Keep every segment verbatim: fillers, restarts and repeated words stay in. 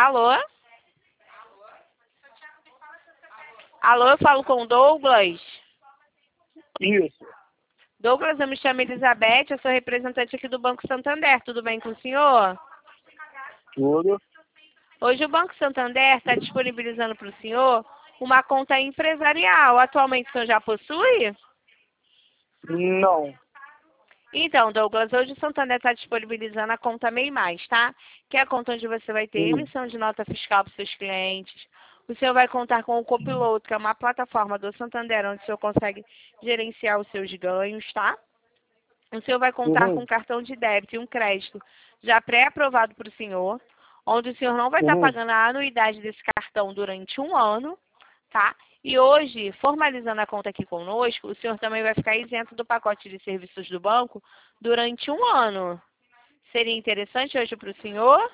Alô? Alô, eu falo com o Douglas. Isso. Douglas, eu me chamo Elizabeth, eu sou representante aqui do Banco Santander. Tudo bem com o senhor? Tudo. Hoje o Banco Santander está disponibilizando para o senhor uma conta empresarial. Atualmente o senhor já possui? Não. Então, Douglas, hoje o Santander está disponibilizando a conta MEI Mais, tá? Que é a conta onde você vai ter Hum. emissão de nota fiscal para os seus clientes. O senhor vai contar com o Copiloto, que é uma plataforma do Santander, onde o senhor consegue gerenciar os seus ganhos, tá? O senhor vai contar com Uhum. um cartão de débito e um crédito já pré-aprovado para o senhor, onde o senhor não vai estar Uhum. pagando a anuidade desse cartão durante um ano, tá? E hoje, formalizando a conta aqui conosco, o senhor também vai ficar isento do pacote de serviços do banco durante um ano. Seria interessante hoje para o senhor?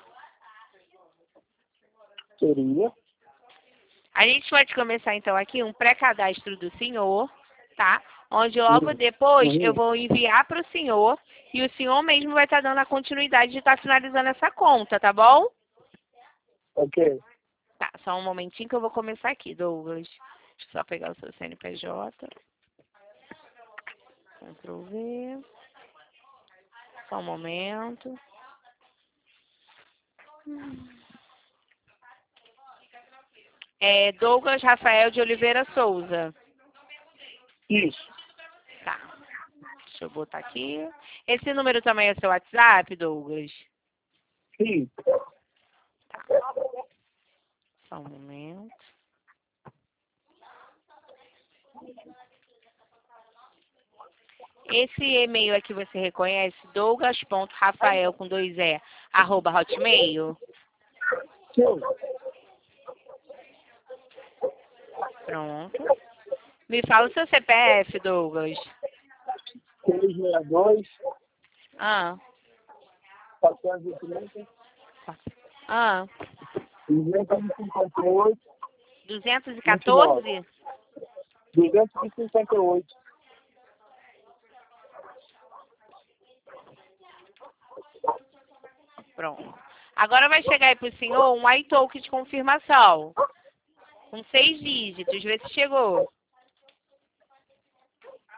Seria. A gente pode começar então aqui um pré-cadastro do senhor, tá? Onde logo Uhum. depois eu Uhum. vou enviar para o senhor e o senhor mesmo vai estar dando a continuidade de estar finalizando essa conta, tá bom? Ok. Tá, só um momentinho que eu vou começar aqui, Douglas. Deixa eu só pegar o seu C N P J. Ctrl V. Só um momento. É Douglas Rafael de Oliveira Souza. Isso. Tá. Deixa eu botar aqui. Esse número também é seu WhatsApp, Douglas? Sim. Tá. Só um momento. Esse e-mail aqui você reconhece? Douglas.rafael com dois E, arroba hotmail? Sim. Pronto. Me fala o seu C P F, Douglas. seis seis dois, Ah. quatrocentos e trinta, Ah. duzentos e cinquenta e oito, duzentos e vinte e nove. quatorze? duzentos e cinquenta e oito. Pronto. Agora vai chegar aí pro senhor um iTalk de confirmação. Com seis dígitos. Vê se chegou.